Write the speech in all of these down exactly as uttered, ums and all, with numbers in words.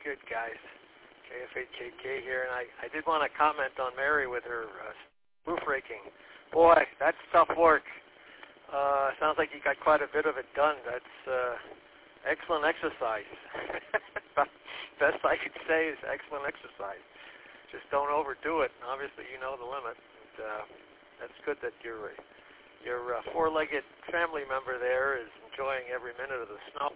good, guys? K F eight K K here, and I, I did want to comment on Mary with her uh, roof raking. Boy, that's tough work. Uh, sounds like you got quite a bit of it done. That's uh, excellent exercise. Best I could say is excellent exercise. Just don't overdo it. And obviously, you know the limit. And, uh, that's good that your your uh, four-legged family member there is enjoying every minute of the snow.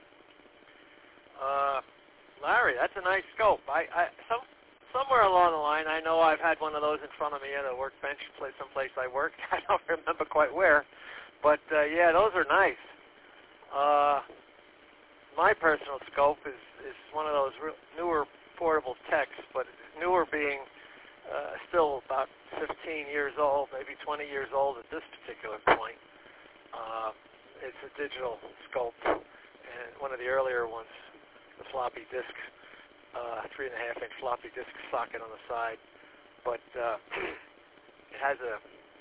Uh, Larry, that's a nice scope. I, I some somewhere along the line, I know I've had one of those in front of me at a workbench place, someplace I worked. I don't remember quite where, but uh, yeah, those are nice. Uh, my personal scope is is one of those real, newer portable techs, but newer being uh, still about fifteen years old, maybe twenty years old at this particular point. Uh, it's a digital scope, and one of the earlier ones. The floppy disk, uh, three and a half inch floppy disk socket on the side, but uh, it has a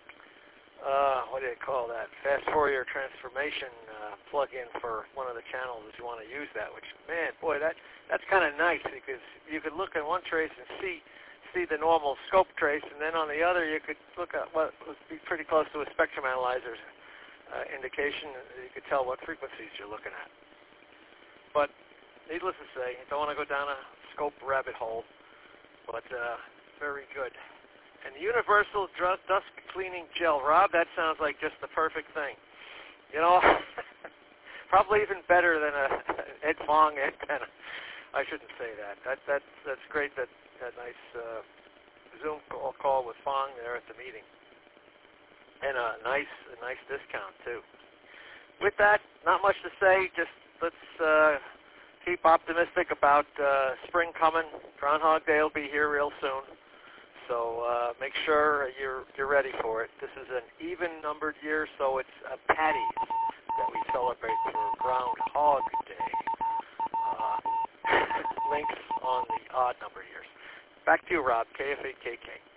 uh, what do you call that? Fast Fourier transformation uh, plug-in for one of the channels if you want to use that. Which, man, boy, that that's kind of nice because you could look at one trace and see see the normal scope trace, and then on the other you could look at what would be pretty close to a spectrum analyzer's uh, indication. You could tell what frequencies you're looking at, but needless to say, I don't want to go down a scope rabbit hole, but uh, very good. And the Universal Dust Cleaning Gel. Rob, that sounds like just the perfect thing. You know, probably even better than a Ed Fong antenna. I shouldn't say that. That that's that's great. That that nice uh, Zoom call, call with Fong there at the meeting, and a nice a nice discount too. With that, not much to say. Just let's. Uh, Keep optimistic about uh, spring coming. Groundhog Day will be here real soon, so uh, make sure you're you're ready for it. This is an even-numbered year, so it's a patties that we celebrate for Groundhog Day. Uh, links on the odd-number years. Back to you, Rob. K F eight K K.